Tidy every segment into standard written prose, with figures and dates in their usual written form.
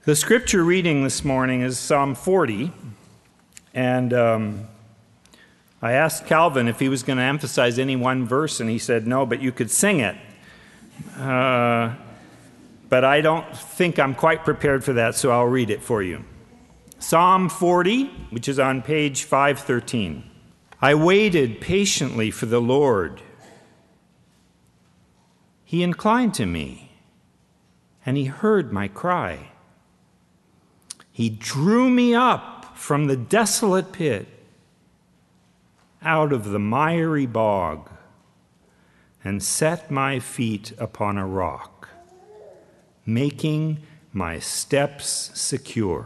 The scripture reading this morning is Psalm 40, and I asked Calvin if he was going to emphasize any one verse, and he said no, but you could sing it. But I don't think I'm quite prepared for that, so I'll read it for you. Psalm 40, which is on page 513. I waited patiently for the Lord. He inclined to me, and he heard my cry. He drew me up from the desolate pit, out of the miry bog, and set my feet upon a rock, making my steps secure.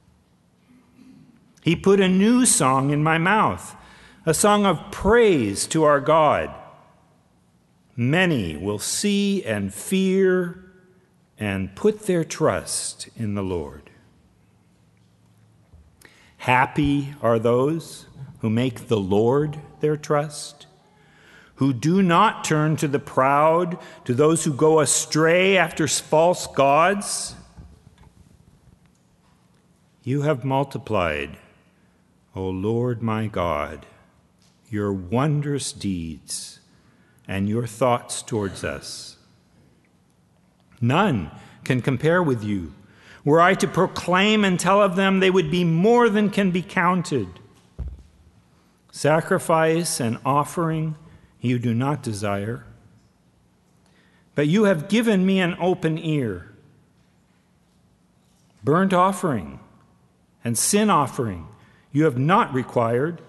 He put a new song in my mouth, a song of praise to our God. Many will see and fear and put their trust in the Lord. Happy are those who make the Lord their trust, who do not turn to the proud, to those who go astray after false gods. You have multiplied, O Lord my God, your wondrous deeds and your thoughts towards us. None can compare with you. Were I to proclaim and tell of them, they would be more than can be counted. Sacrifice and offering you do not desire, but you have given me an open ear. Burnt offering and sin offering you have not required.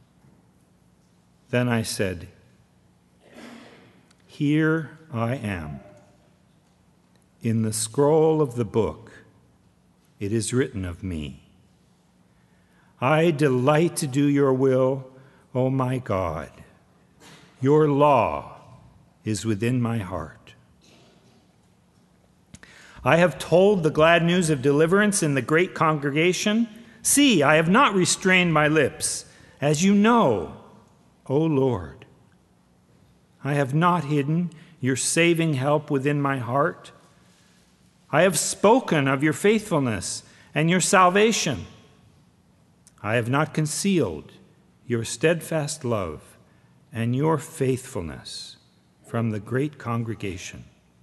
Then I said, here I am. In the scroll of the book, it is written of me. I delight to do your will, O my God. Your law is within my heart. I have told the glad news of deliverance in the great congregation. See, I have not restrained my lips, as you know, O Lord. I have not hidden your saving help within my heart. I have spoken of your faithfulness and your salvation. I have not concealed your steadfast love and your faithfulness from the great congregation.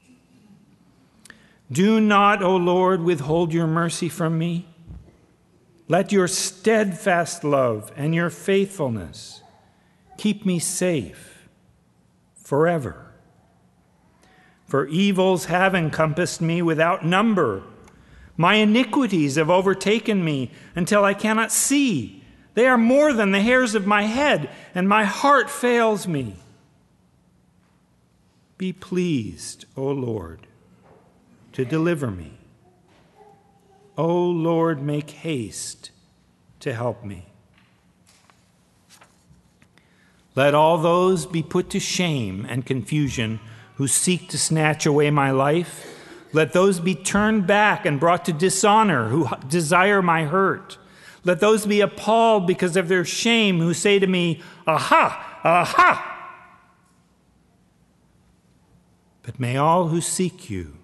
Do not, O Lord, withhold your mercy from me. Let your steadfast love and your faithfulness keep me safe forever. For evils have encompassed me without number. My iniquities have overtaken me until I cannot see. They are more than the hairs of my head, and my heart fails me. Be pleased, O Lord, to deliver me. O Lord, make haste to help me. Let all those be put to shame and confusion who seek to snatch away my life. Let those be turned back and brought to dishonor who desire my hurt. Let those be appalled because of their shame who say to me, aha, aha. But may all who seek you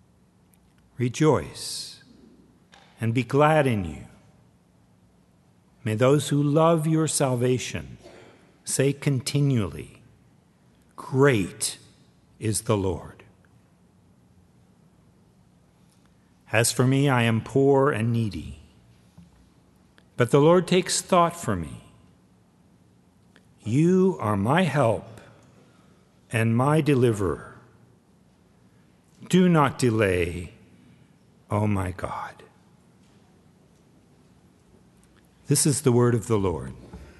rejoice and be glad in you. May those who love your salvation say continually, great is the Lord. As for me, I am poor and needy, but the Lord takes thought for me. You are my help and my deliverer. Do not delay, O my God. This is the word of the Lord.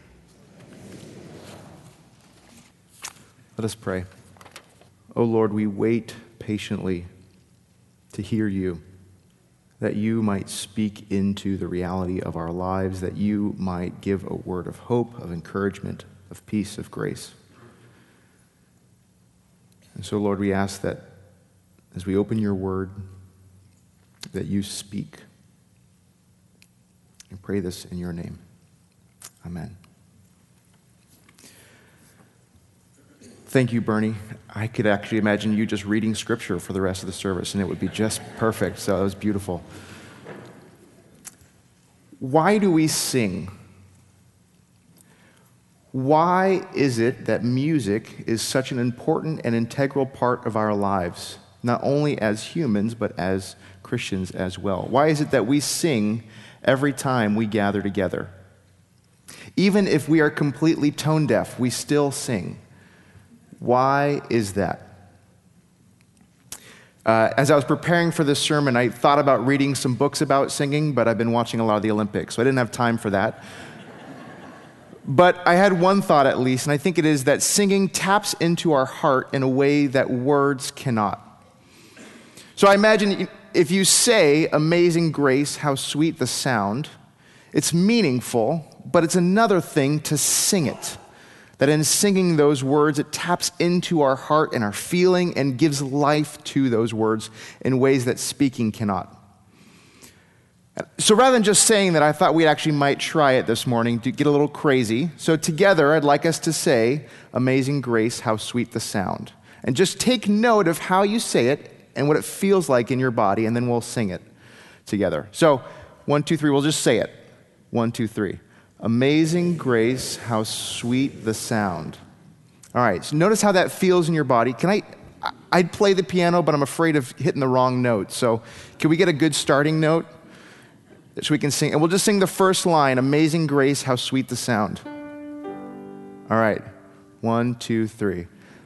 Let us pray. O Lord, we wait patiently to hear you, that you might speak into the reality of our lives, that you might give a word of hope, of encouragement, of peace, of grace. And so, Lord, we ask that as we open your word, that you speak. I pray this in your name. Amen. Thank you, Bernie. I could actually imagine you just reading scripture for the rest of the service, and it would be just perfect. So that was beautiful. Why do we sing? Why is it that music is such an important and integral part of our lives, not only as humans, but as Christians as well? Why is it that we sing every time we gather together? Even if we are completely tone deaf, we still sing. Why is that? As I was preparing for this sermon, I thought about reading some books about singing, but I've been watching a lot of the Olympics, so I didn't have time for that. But I had one thought at least, and I think it is that singing taps into our heart in a way that words cannot. So I imagine if you say, "Amazing Grace, how sweet the sound," it's meaningful, but it's another thing to sing it. That in singing those words, it taps into our heart and our feeling and gives life to those words in ways that speaking cannot. So rather than just saying that, I thought we actually might try it this morning to get a little crazy. So together, I'd like us to say, "Amazing Grace, how sweet the sound." And just take note of how you say it and what it feels like in your body, and then we'll sing it together. So 1, 2, 3, we'll just say it. 1, 2, 3. Amazing grace, how sweet the sound. All right, so notice how that feels in your body. I'd play the piano, but I'm afraid of hitting the wrong note. So can we get a good starting note so we can sing? And we'll just sing the first line, "Amazing grace, how sweet the sound." All right, 1, 2, 3.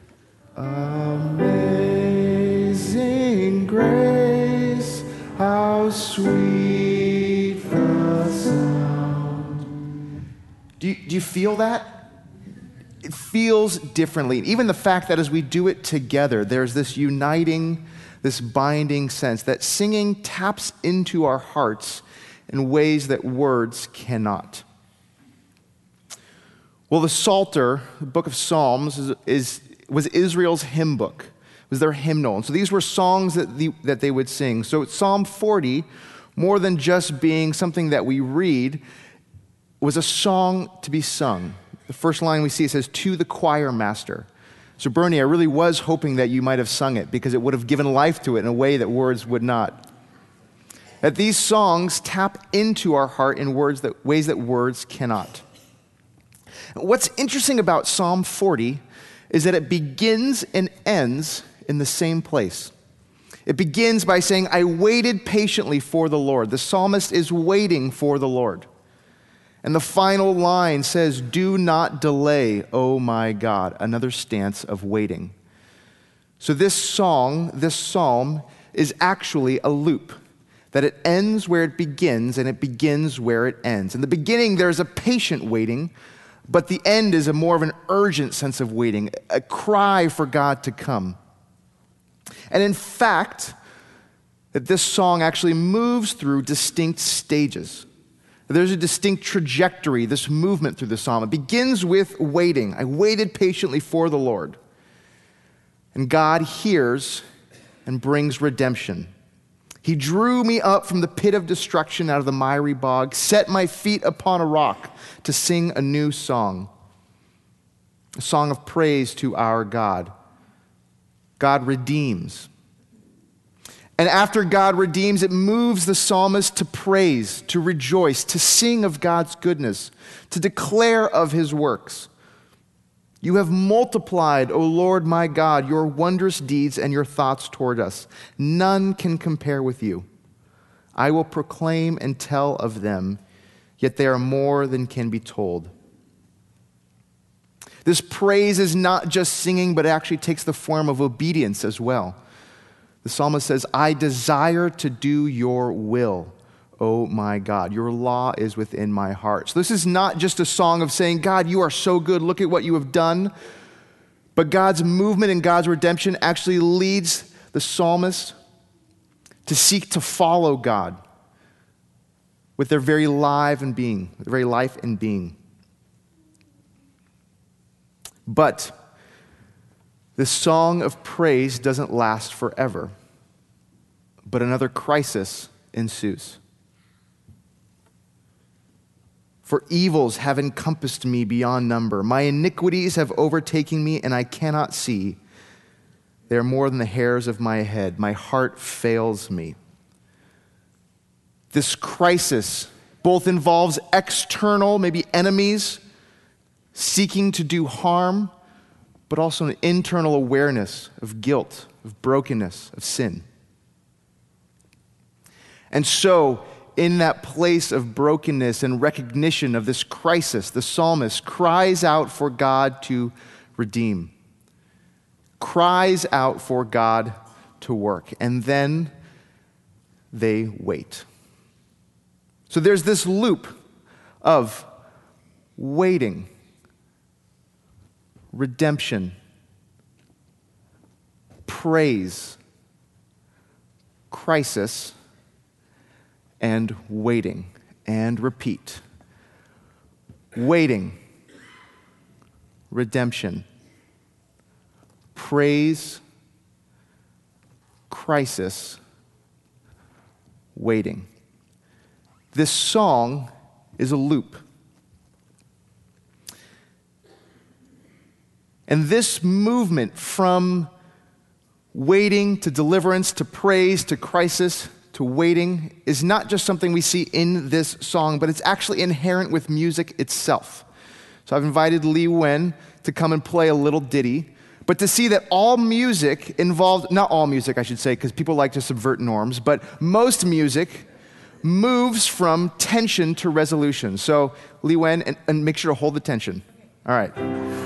Amazing grace, how sweet the sound. Do you feel that? It feels differently. Even the fact that as we do it together, there's this uniting, this binding sense that singing taps into our hearts in ways that words cannot. Well, the Psalter, the book of Psalms, was Israel's hymn book. It was their hymnal. And so these were songs that they would sing. So Psalm 40, more than just being something that we read, was a song to be sung. The first line we see, it says, "To the choir master." So Bernie, I really was hoping that you might have sung it because it would have given life to it in a way that words would not. That these songs tap into our heart in ways that words cannot. What's interesting about Psalm 40 is that it begins and ends in the same place. It begins by saying, "I waited patiently for the Lord." The psalmist is waiting for the Lord. And the final line says, "Do not delay, O my God." Another stance of waiting. So this psalm is actually a loop. That it ends where it begins and it begins where it ends. In the beginning, there's a patient waiting, but the end is more of an urgent sense of waiting, a cry for God to come. And in fact, that this song actually moves through distinct stages. There's a distinct trajectory, this movement through the psalm. It begins with waiting. I waited patiently for the Lord. And God hears and brings redemption. He drew me up from the pit of destruction out of the miry bog, set my feet upon a rock to sing a new song, a song of praise to our God. God redeems. And after God redeems, it moves the psalmist to praise, to rejoice, to sing of God's goodness, to declare of his works. You have multiplied, O Lord my God, your wondrous deeds and your thoughts toward us. None can compare with you. I will proclaim and tell of them, yet they are more than can be told. This praise is not just singing, but it actually takes the form of obedience as well. The psalmist says, "I desire to do your will, O my God. Your law is within my heart." So this is not just a song of saying, "God, you are so good. Look at what you have done." But God's movement and God's redemption actually leads the psalmist to seek to follow God with their very life and being. But the song of praise doesn't last forever, but another crisis ensues. "For evils have encompassed me beyond number. My iniquities have overtaken me, and I cannot see. They are more than the hairs of my head. My heart fails me." This crisis both involves external, maybe enemies, seeking to do harm, but also an internal awareness of guilt, of brokenness, of sin. And so, in that place of brokenness and recognition of this crisis, the psalmist cries out for God to redeem, cries out for God to work, and then they wait. So there's this loop of waiting, redemption, praise, crisis, and waiting, and repeat. Waiting, redemption, praise, crisis, waiting. This song is a loop. And this movement from waiting to deliverance to praise to crisis to waiting is not just something we see in this song, but it's actually inherent with music itself. So I've invited Lee Wen to come and play a little ditty, but to see that all music involved, not all music I should say, because people like to subvert norms, but most music moves from tension to resolution. So Lee Wen, and make sure to hold the tension. All right.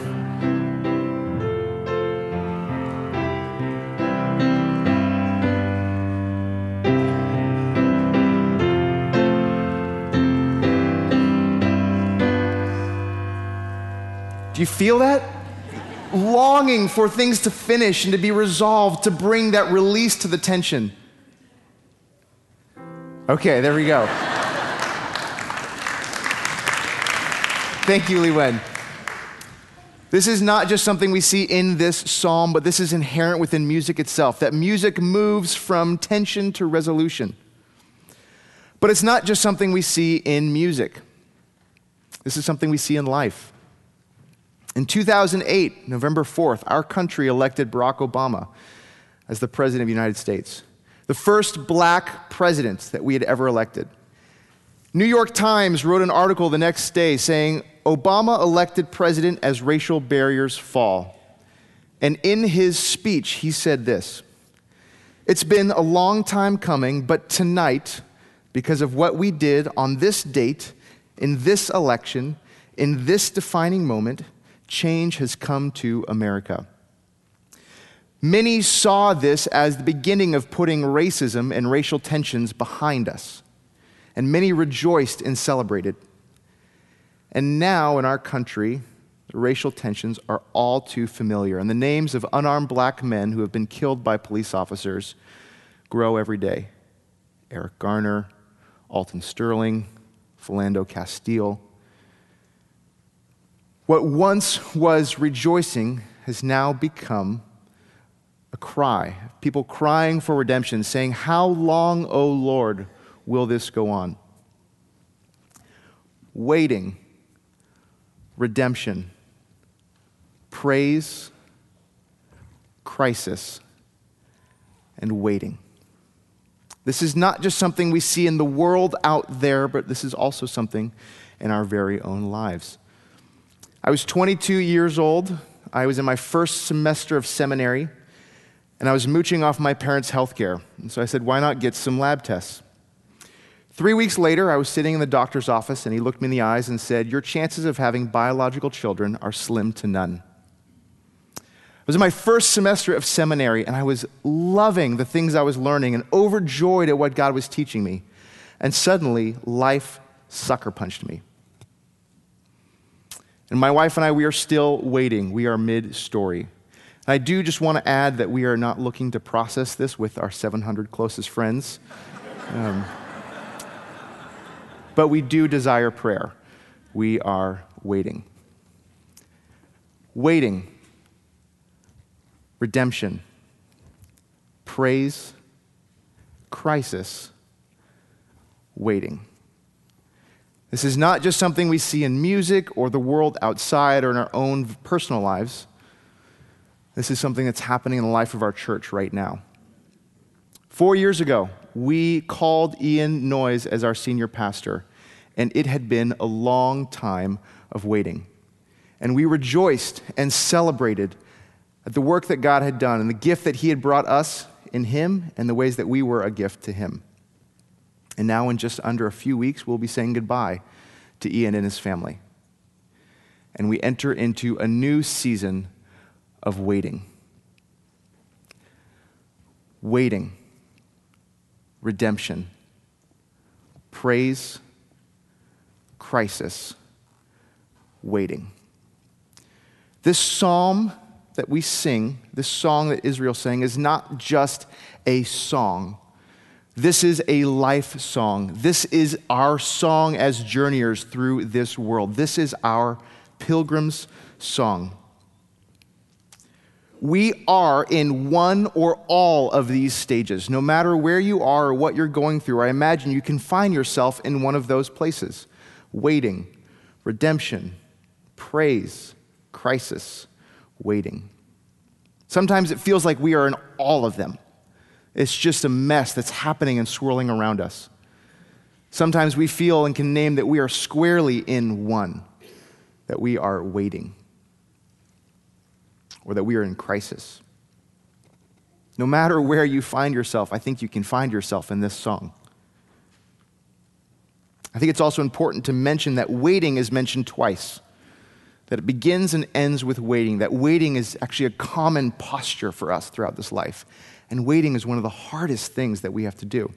Do you feel that? Longing for things to finish and to be resolved, to bring that release to the tension. Okay, there we go. Thank you, Lee Wen. This is not just something we see in this psalm, but this is inherent within music itself, that music moves from tension to resolution. But it's not just something we see in music. This is something we see in life. In 2008, November 4th, our country elected Barack Obama as the President of the United States, the first black president that we had ever elected. New York Times wrote an article the next day saying, Obama elected president as racial barriers fall. And in his speech, he said this, "It's been a long time coming, but tonight, because of what we did on this date, in this election, in this defining moment, change has come to America." Many saw this as the beginning of putting racism and racial tensions behind us, and many rejoiced and celebrated. And now in our country, the racial tensions are all too familiar, and the names of unarmed black men who have been killed by police officers grow every day. Eric Garner, Alton Sterling, Philando Castile. What once was rejoicing has now become a cry. People crying for redemption, saying, "How long, O Lord, will this go on?" Waiting, redemption, praise, crisis, and waiting. This is not just something we see in the world out there, but this is also something in our very own lives. I was 22 years old. I was in my first semester of seminary, and I was mooching off my parents' health care. And so I said, why not get some lab tests? 3 weeks later, I was sitting in the doctor's office, and he looked me in the eyes and said, "Your chances of having biological children are slim to none." I was in my first semester of seminary, and I was loving the things I was learning and overjoyed at what God was teaching me. And suddenly, life sucker punched me. And my wife and I, we are still waiting. We are mid-story. And I do just want to add that we are not looking to process this with our 700 closest friends. But we do desire prayer. We are waiting. Waiting. Redemption. Praise. Crisis. Waiting. This is not just something we see in music or the world outside or in our own personal lives. This is something that's happening in the life of our church right now. 4 years ago, we called Ian Noyes as our senior pastor, and it had been a long time of waiting. And we rejoiced and celebrated at the work that God had done and the gift that he had brought us in him and the ways that we were a gift to him. And now in just under a few weeks, we'll be saying goodbye to Ian and his family. And we enter into a new season of waiting. Waiting. Redemption. Praise. Crisis. Waiting. This psalm that we sing, this song that Israel sang, is not just a song. This is a life song. This is our song as journeyers through this world. This is our pilgrim's song. We are in one or all of these stages. No matter where you are or what you're going through, I imagine you can find yourself in one of those places. Waiting, redemption, praise, crisis, waiting. Sometimes it feels like we are in all of them. It's just a mess that's happening and swirling around us. Sometimes we feel and can name that we are squarely in one, that we are waiting, or that we are in crisis. No matter where you find yourself, I think you can find yourself in this song. I think it's also important to mention that waiting is mentioned twice, that it begins and ends with waiting, that waiting is actually a common posture for us throughout this life. And waiting is one of the hardest things that we have to do.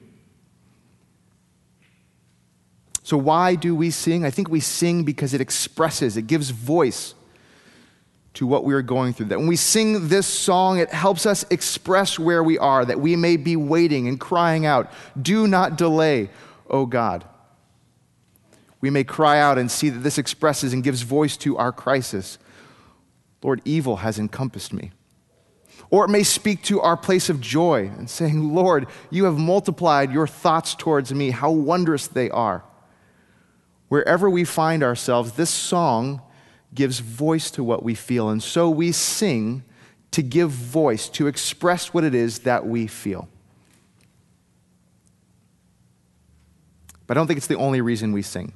So why do we sing? I think we sing because it expresses, it gives voice to what we are going through. That when we sing this song, it helps us express where we are, that we may be waiting and crying out, "Do not delay, O God." We may cry out and see that this expresses and gives voice to our crisis. Lord, evil has encompassed me. Or it may speak to our place of joy and saying, Lord, you have multiplied your thoughts towards me. How wondrous they are. Wherever we find ourselves, this song gives voice to what we feel. And so we sing to give voice, to express what it is that we feel. But I don't think it's the only reason we sing.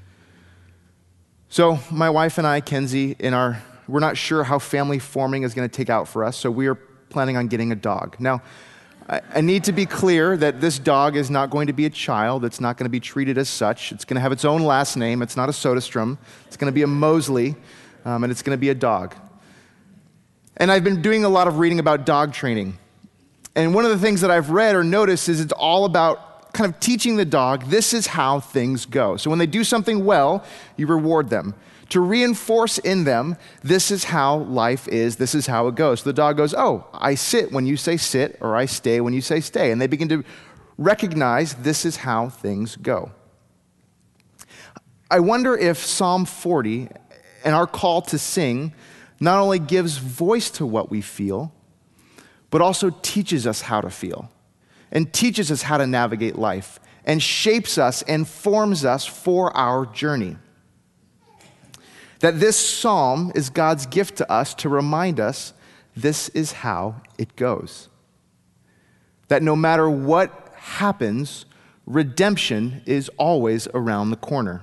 So my wife and I, Kenzie, we're not sure how family forming is going to take out for us, so we are planning on getting a dog. Now, I need to be clear that this dog is not going to be a child. It's not going to be treated as such. It's going to have its own last name. It's not a Soderstrom. It's going to be a Mosley, and it's going to be a dog. And I've been doing a lot of reading about dog training. And one of the things that I've read or noticed is it's all about kind of teaching the dog, this is how things go. So when they do something well, you reward them. To reinforce in them, this is how life is, this is how it goes. So the dog goes, oh, I sit when you say sit, or I stay when you say stay. And they begin to recognize this is how things go. I wonder if Psalm 40 and our call to sing not only gives voice to what we feel, but also teaches us how to feel and teaches us how to navigate life and shapes us and forms us for our journey. That this psalm is God's gift to us to remind us this is how it goes. That no matter what happens, redemption is always around the corner.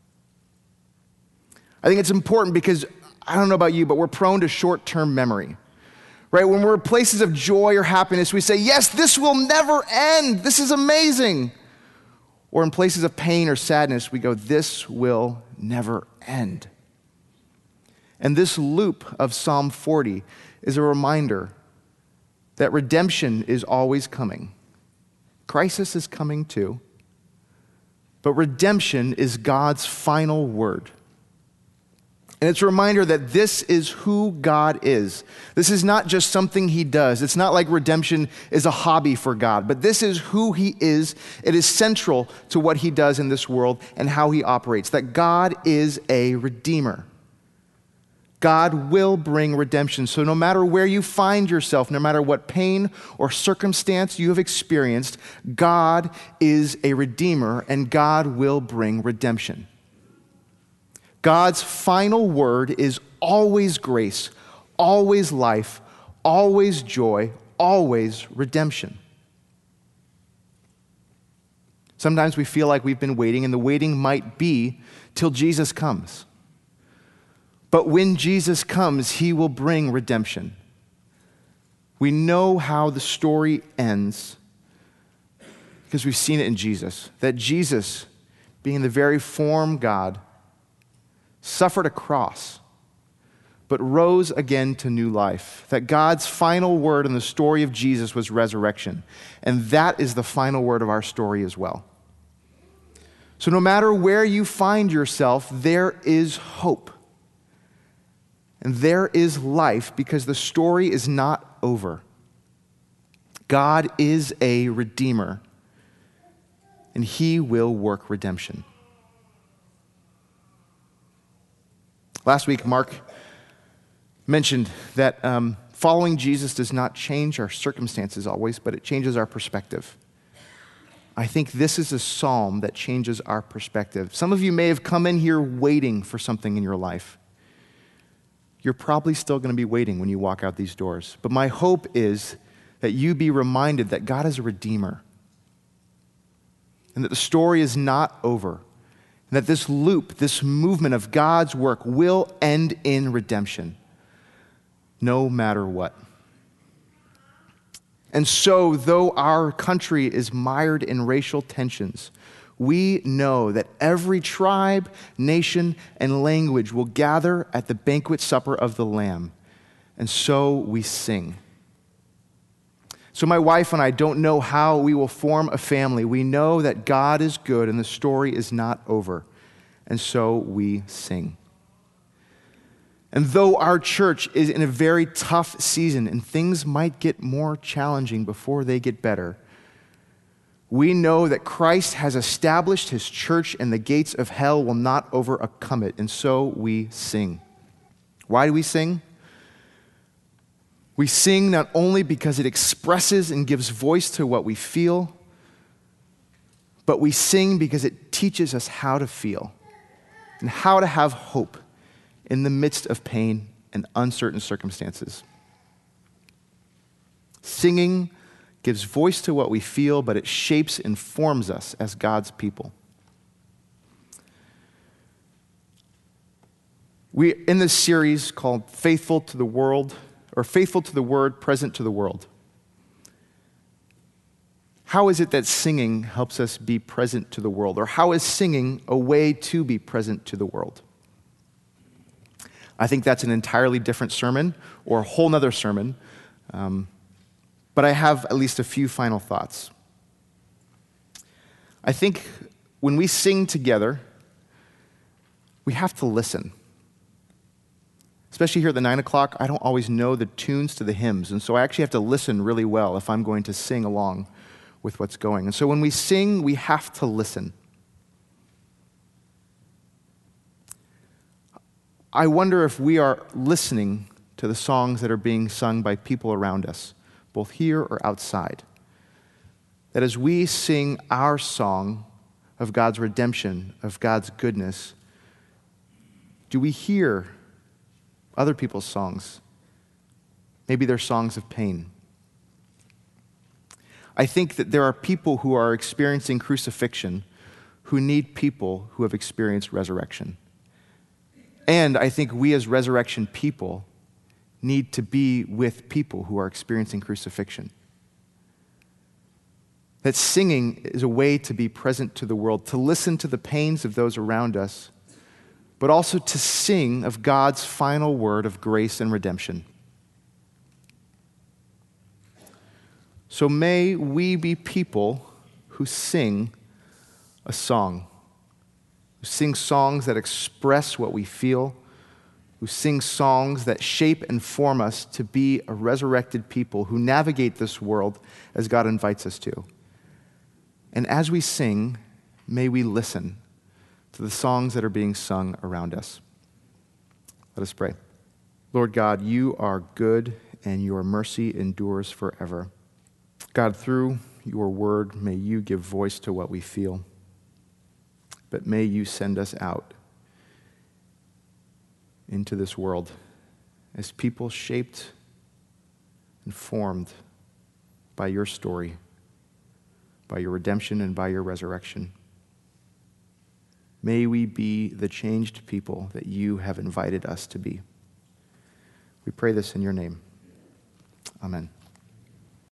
I think it's important because, I don't know about you, but we're prone to short-term memory. Right? When we're in places of joy or happiness, we say, yes, this will never end. This is amazing. Or in places of pain or sadness, we go, this will never end. And this loop of Psalm 40 is a reminder that redemption is always coming. Crisis is coming too. But redemption is God's final word. And it's a reminder that this is who God is. This is not just something he does. It's not like redemption is a hobby for God, but this is who he is. It is central to what he does in this world and how he operates, that God is a redeemer. God will bring redemption. So no matter where you find yourself, no matter what pain or circumstance you have experienced, God is a redeemer and God will bring redemption. God's final word is always grace, always life, always joy, always redemption. Sometimes we feel like we've been waiting, and the waiting might be till Jesus comes. But when Jesus comes, he will bring redemption. We know how the story ends because we've seen it in Jesus. That Jesus, being the very form God, suffered a cross, but rose again to new life. That God's final word in the story of Jesus was resurrection. And that is the final word of our story as well. So no matter where you find yourself, there is hope. And there is life because the story is not over. God is a redeemer, and he will work redemption. Last week, Mark mentioned that following Jesus does not change our circumstances always, but it changes our perspective. I think this is a psalm that changes our perspective. Some of you may have come in here waiting for something in your life. You're probably still going to be waiting when you walk out these doors. But my hope is that you be reminded that God is a redeemer and that the story is not over, and that this loop, this movement of God's work will end in redemption, no matter what. And so, though our country is mired in racial tensions, we know that every tribe, nation, and language will gather at the banquet supper of the Lamb. And so we sing. So my wife and I don't know how we will form a family. We know that God is good and the story is not over. And so we sing. And though our church is in a very tough season and things might get more challenging before they get better, we know that Christ has established his church and the gates of hell will not overcome it. And so we sing. Why do we sing? We sing not only because it expresses and gives voice to what we feel, but we sing because it teaches us how to feel and how to have hope in the midst of pain and uncertain circumstances. Singing gives voice to what we feel, but it shapes and forms us as God's people. We, in this series called Faithful to the World, or Faithful to the Word, Present to the World. How is it that singing helps us be present to the world? Or how is singing a way to be present to the world? I think that's an entirely different sermon, or a whole nother sermon. But I have at least a few final thoughts. I think when we sing together, we have to listen. Especially here at the 9 o'clock, I don't always know the tunes to the hymns, and so I actually have to listen really well if I'm going to sing along with what's going. And so when we sing, we have to listen. I wonder if we are listening to the songs that are being sung by people around us, both here or outside. That as we sing our song of God's redemption, of God's goodness, do we hear other people's songs? Maybe they're songs of pain. I think that there are people who are experiencing crucifixion who need people who have experienced resurrection. And I think we as resurrection people need to be with people who are experiencing crucifixion. That singing is a way to be present to the world, to listen to the pains of those around us, but also to sing of God's final word of grace and redemption. So may we be people who sing a song, who sing songs that express what we feel, who sing songs that shape and form us to be a resurrected people who navigate this world as God invites us to. And as we sing, may we listen to the songs that are being sung around us. Let us pray. Lord God, you are good and your mercy endures forever. God, through your word, may you give voice to what we feel, but may you send us out into this world as people shaped and formed by your story, by your redemption and by your resurrection. May we be the changed people that you have invited us to be. We pray this in your name. Amen.